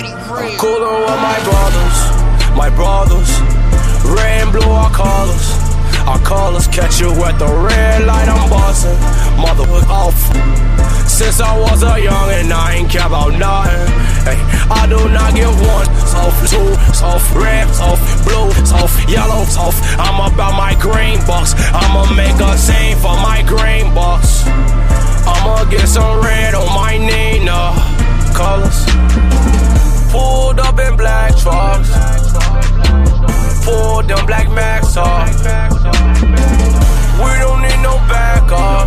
I'm coolin' with my brothers. Red and blue our colors catch you at the red light, I'm bustin'. Motherfucker off. Since I was a youngin', I ain't care about nothing. Hey, I do not give one. Soft two, soft red, soft blue, soft yellow, soft. I'm about my green bucks. I'ma make a scene for my green bucks. I'ma get some red on my Nina colors. Pulled up in black trucks. Pulled them black Macs off. We don't need no backup.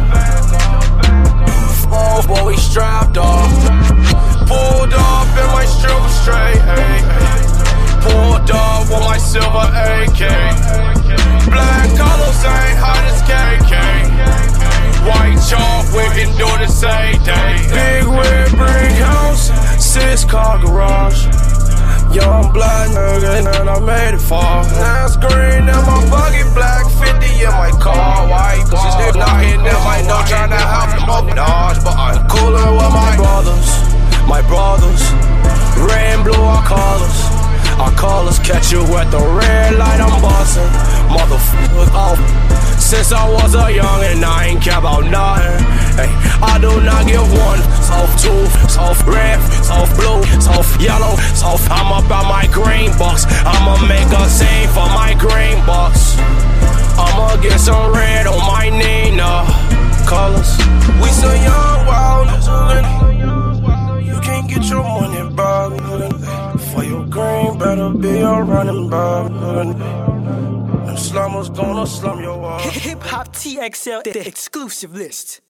Oh boy, we strapped off. Pulled up in my stripper straight. Hey, hey. Pulled up with my silver AK. Black colors ain't hot as KK. White chalk, we can do the same day. Big red brick house, 6-car garage. Young blood nigga, and I made it far. Now it's green in my buggy, black 50 in my car. White boys, they knocking at my door, trying to help them open doors. But I'm coolin' with my brothers. Red and blue our colors catch you at the red light, I'm bustin'. Motherfucker off. Since I was a youngin', I ain't care about nothing. Hey, I do not give one. Soft two, soft red, soft blue, soft yellow, soft. I'm about my green bucks. I'ma make a scene for my green bucks. I'ma get some red on my Nina colors. We so young, wild, you can't get your money back. For your green, better be a running back. Them slummers gonna slum your wall. Hip Hop TXL, the exclusive list.